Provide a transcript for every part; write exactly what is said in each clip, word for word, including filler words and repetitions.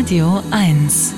Radio eins.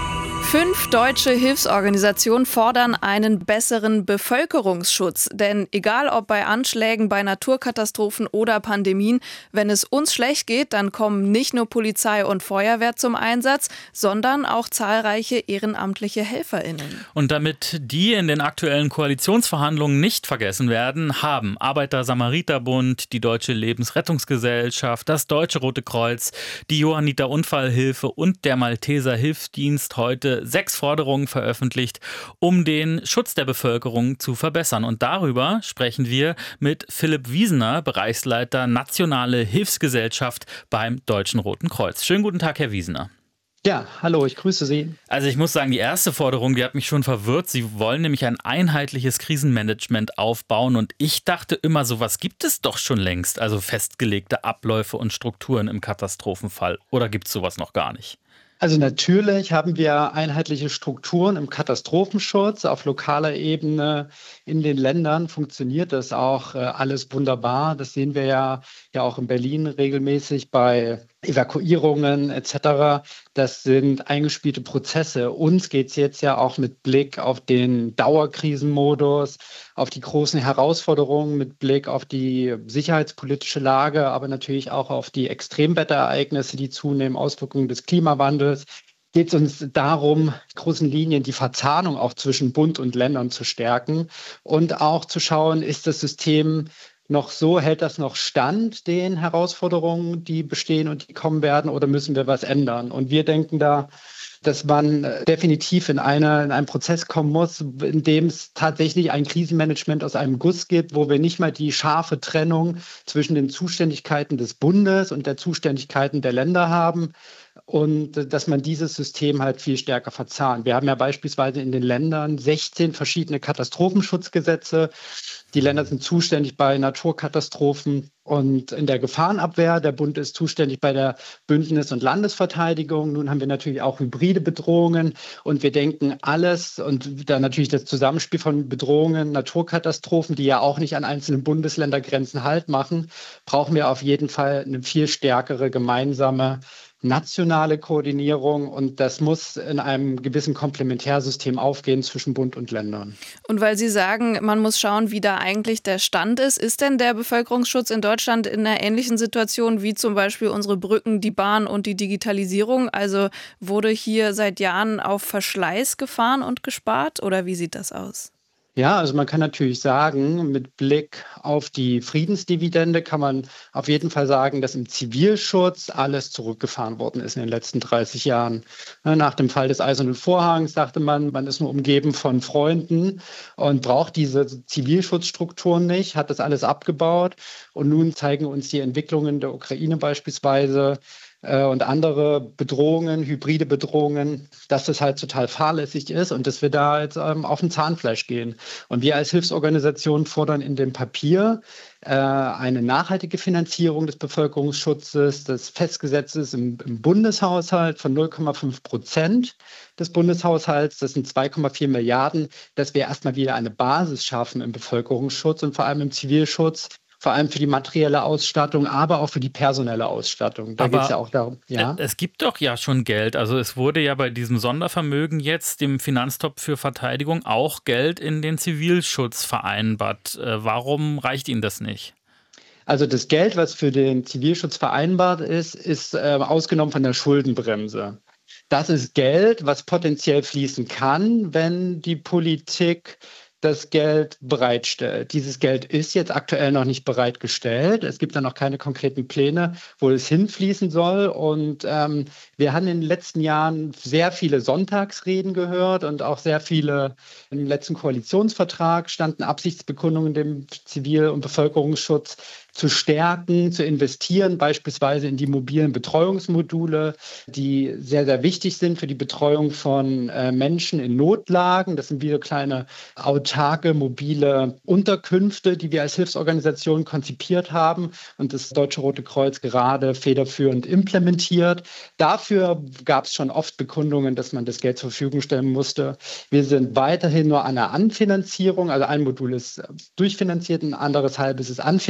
Fünf deutsche Hilfsorganisationen fordern einen besseren Bevölkerungsschutz. Denn egal ob bei Anschlägen, bei Naturkatastrophen oder Pandemien, wenn es uns schlecht geht, dann kommen nicht nur Polizei und Feuerwehr zum Einsatz, sondern auch zahlreiche ehrenamtliche HelferInnen. Und damit die in den aktuellen Koalitionsverhandlungen nicht vergessen werden, haben Arbeiter-Samariter-Bund, die Deutsche Lebensrettungsgesellschaft, das Deutsche Rote Kreuz, die Johanniter Unfallhilfe und der Malteser Hilfsdienst heute sechs Forderungen veröffentlicht, um den Schutz der Bevölkerung zu verbessern. Und darüber sprechen wir mit Philipp Wiesener, Bereichsleiter Nationale Hilfsgesellschaft beim Deutschen Roten Kreuz. Schönen guten Tag, Herr Wiesener. Ja, hallo, ich grüße Sie. Also ich muss sagen, die erste Forderung, die hat mich schon verwirrt. Sie wollen nämlich ein einheitliches Krisenmanagement aufbauen und ich dachte immer, sowas gibt es doch schon längst, also festgelegte Abläufe und Strukturen im Katastrophenfall. Oder gibt es sowas noch gar nicht? Also natürlich haben wir einheitliche Strukturen im Katastrophenschutz. Auf lokaler Ebene in den Ländern funktioniert das auch äh, alles wunderbar. Das sehen wir ja, ja auch in Berlin regelmäßig bei Evakuierungen et cetera. Das sind eingespielte Prozesse. Uns geht es jetzt ja auch mit Blick auf den Dauerkrisenmodus, auf die großen Herausforderungen, mit Blick auf die sicherheitspolitische Lage, aber natürlich auch auf die Extremwetterereignisse, die zunehmen, Auswirkungen des Klimawandels. Geht es uns darum, in großen Linien die Verzahnung auch zwischen Bund und Ländern zu stärken und auch zu schauen, ist das System noch so, hält das noch stand, den Herausforderungen, die bestehen und die kommen werden, oder müssen wir was ändern? Und wir denken da, dass man definitiv in, eine, in einen Prozess kommen muss, in dem es tatsächlich ein Krisenmanagement aus einem Guss gibt, wo wir nicht mal die scharfe Trennung zwischen den Zuständigkeiten des Bundes und der Zuständigkeiten der Länder haben, und dass man dieses System halt viel stärker verzahnt. Wir haben ja beispielsweise in den Ländern sechzehn verschiedene Katastrophenschutzgesetze. Die Länder sind zuständig bei Naturkatastrophen und in der Gefahrenabwehr. Der Bund ist zuständig bei der Bündnis- und Landesverteidigung. Nun haben wir natürlich auch hybride Bedrohungen und wir denken alles und dann natürlich das Zusammenspiel von Bedrohungen, Naturkatastrophen, die ja auch nicht an einzelnen Bundesländergrenzen Halt machen, brauchen wir auf jeden Fall eine viel stärkere gemeinsame nationale Koordinierung, und das muss in einem gewissen Komplementärsystem aufgehen zwischen Bund und Ländern. Und weil Sie sagen, man muss schauen, wie da eigentlich der Stand ist, ist denn der Bevölkerungsschutz in Deutschland in einer ähnlichen Situation wie zum Beispiel unsere Brücken, die Bahn und die Digitalisierung? Also wurde hier seit Jahren auf Verschleiß gefahren und gespart, oder wie sieht das aus? Ja, also man kann natürlich sagen, mit Blick auf die Friedensdividende kann man auf jeden Fall sagen, dass im Zivilschutz alles zurückgefahren worden ist in den letzten dreißig Jahren. Nach dem Fall des Eisernen Vorhangs dachte man, man ist nur umgeben von Freunden und braucht diese Zivilschutzstrukturen nicht, hat das alles abgebaut. Und nun zeigen uns die Entwicklungen der Ukraine beispielsweise und andere Bedrohungen, hybride Bedrohungen, dass das halt total fahrlässig ist und dass wir da jetzt ähm, auf den Zahnfleisch gehen. Und wir als Hilfsorganisation fordern in dem Papier äh, eine nachhaltige Finanzierung des Bevölkerungsschutzes, des Festgesetzes im, im Bundeshaushalt von null Komma fünf Prozent des Bundeshaushalts, das sind zwei Komma vier Milliarden, dass wir erstmal wieder eine Basis schaffen im Bevölkerungsschutz und vor allem im Zivilschutz, vor allem für die materielle Ausstattung, aber auch für die personelle Ausstattung. Da geht es ja auch darum. Ja? Es gibt doch ja schon Geld. Also es wurde ja bei diesem Sondervermögen jetzt, dem Finanztopf für Verteidigung, auch Geld in den Zivilschutz vereinbart. Warum reicht Ihnen das nicht? Also das Geld, was für den Zivilschutz vereinbart ist, ist äh, ausgenommen von der Schuldenbremse. Das ist Geld, was potenziell fließen kann, wenn die Politik das Geld bereitstellt. Dieses Geld ist jetzt aktuell noch nicht bereitgestellt. Es gibt da noch keine konkreten Pläne, wo es hinfließen soll. Und ähm, wir haben in den letzten Jahren sehr viele Sonntagsreden gehört und auch sehr viele, im letzten Koalitionsvertrag standen Absichtsbekundungen dem Zivil- und Bevölkerungsschutz zu stärken, zu investieren, beispielsweise in die mobilen Betreuungsmodule, die sehr, sehr wichtig sind für die Betreuung von äh, Menschen in Notlagen. Das sind wieder kleine autarke, mobile Unterkünfte, die wir als Hilfsorganisation konzipiert haben und das Deutsche Rote Kreuz gerade federführend implementiert. Dafür gab es schon oft Bekundungen, dass man das Geld zur Verfügung stellen musste. Wir sind weiterhin nur an der Anfinanzierung, also ein Modul ist durchfinanziert, ein anderes halbes ist anfinanziert.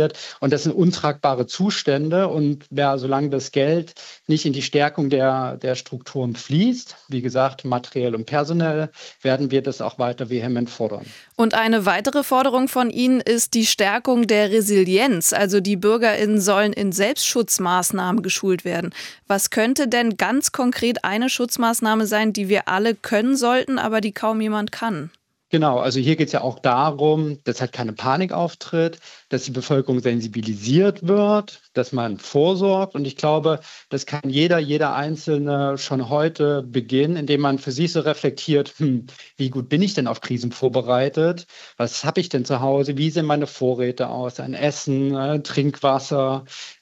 wird. Und das sind untragbare Zustände. Und ja, solange das Geld nicht in die Stärkung der, der Strukturen fließt, wie gesagt, materiell und personell, werden wir das auch weiter vehement fordern. Und eine weitere Forderung von Ihnen ist die Stärkung der Resilienz. Also die BürgerInnen sollen in Selbstschutzmaßnahmen geschult werden. Was könnte denn ganz konkret eine Schutzmaßnahme sein, die wir alle können sollten, aber die kaum jemand kann? Genau, also hier geht es ja auch darum, dass halt keine Panik auftritt, dass die Bevölkerung sensibilisiert wird, dass man vorsorgt. Und ich glaube, das kann jeder, jeder Einzelne schon heute beginnen, indem man für sich so reflektiert, hm, wie gut bin ich denn auf Krisen vorbereitet? Was habe ich denn zu Hause? Wie sehen meine Vorräte aus? An Essen, äh, Trinkwasser,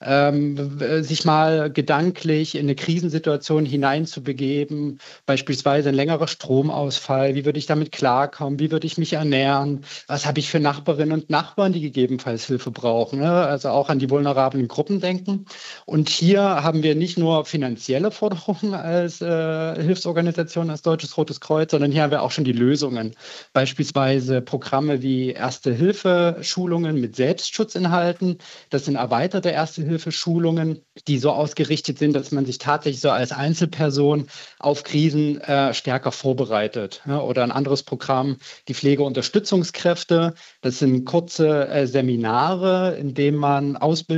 ähm, sich mal gedanklich in eine Krisensituation hineinzubegeben, beispielsweise ein längerer Stromausfall. Wie würde ich damit klarkommen? Wie würde ich mich ernähren? Was habe ich für Nachbarinnen und Nachbarn, die gegebenenfalls Hilfe brauchen? Ne? Also auch an die vulnerablen Gruppen denken. Und hier haben wir nicht nur finanzielle Forderungen als äh, Hilfsorganisation, als Deutsches Rotes Kreuz, sondern hier haben wir auch schon die Lösungen. Beispielsweise Programme wie Erste-Hilfe-Schulungen mit Selbstschutzinhalten. Das sind erweiterte Erste-Hilfe-Schulungen, die so ausgerichtet sind, dass man sich tatsächlich so als Einzelperson auf Krisen äh, stärker vorbereitet. Ja? Oder ein anderes Programm, die Pflegeunterstützungskräfte. Das sind kurze äh, Seminare, in denen man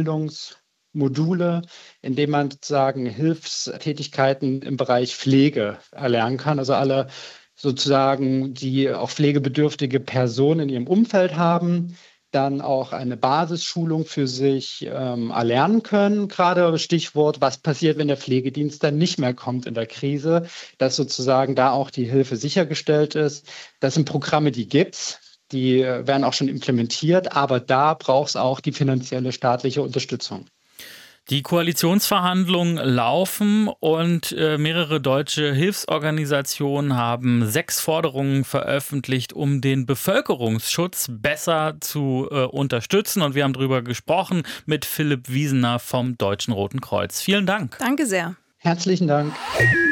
Ausbildungsmodule, in denen man sozusagen Hilfstätigkeiten im Bereich Pflege erlernen kann. Also alle sozusagen, die auch pflegebedürftige Personen in ihrem Umfeld haben, dann auch eine Basisschulung für sich ähm, erlernen können. Gerade Stichwort, was passiert, wenn der Pflegedienst dann nicht mehr kommt in der Krise, dass sozusagen da auch die Hilfe sichergestellt ist. Das sind Programme, die gibt's. Die werden auch schon implementiert, aber da braucht es auch die finanzielle staatliche Unterstützung. Die Koalitionsverhandlungen laufen und äh, mehrere deutsche Hilfsorganisationen haben sechs Forderungen veröffentlicht, um den Bevölkerungsschutz besser zu äh, unterstützen. Und wir haben darüber gesprochen mit Philipp Wiesener vom Deutschen Roten Kreuz. Vielen Dank. Danke sehr. Herzlichen Dank.